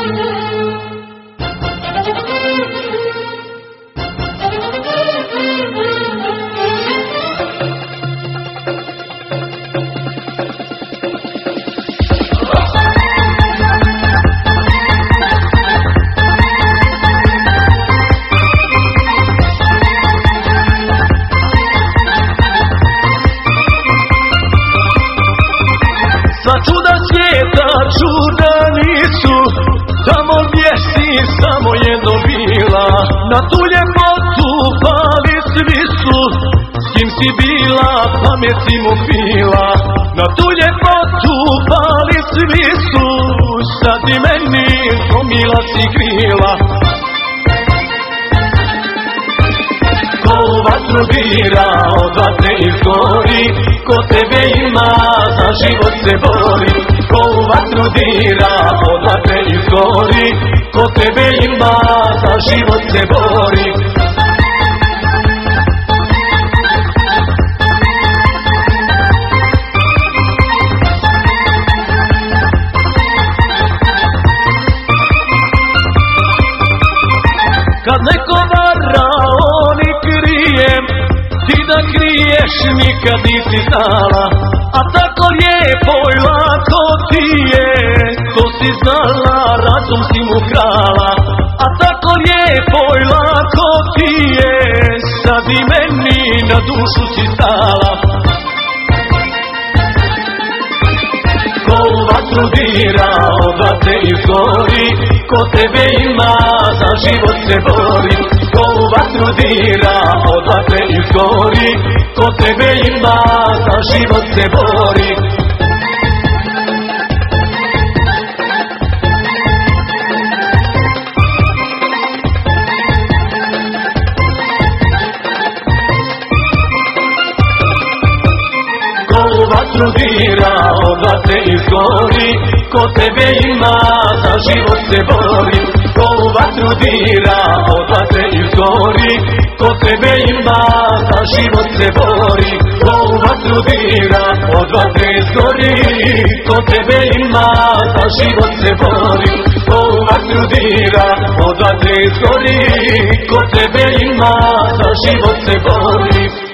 Čuda svijeta čuda nisu, tamo gdje si samo jedno bila. Na tu ljepotu pali svi su, s kim si bila pamet si mu pila. Na tu ljepotu pali svi su, sad i meni pomila si krila. Ko u vatru dira, od vatre izgori, ko tebe ima, za život se bori. Ko u vatru dira, od vatre izgori, ko tebe ima, za život se bori. Kad neko vara, on i krije, ti da kriješ nikad nisi znala. A tako lijepo i lako ti je, to si znala, razum si mu krala. A tako lijepo i lako ti je, sad i meni na dušu si stala. Ko u vatru dira, od vatre izgori, ko tebe ima, za život se bori. Ko u vatru dira, od vatre izgori, ko tebe ima, za život se bori. Ko u vatru dira, od vatre izgori, ko tebe ima, za život se bori. Ko u vatru dira, od vatre izgori, ko tebe ima, za život se bori. Ko u vatru dira, od vatre izgori, ko tebe ima, za život se bori. Ko u vatru dira, od vatre izgori, ko tebe ima, za život se bori.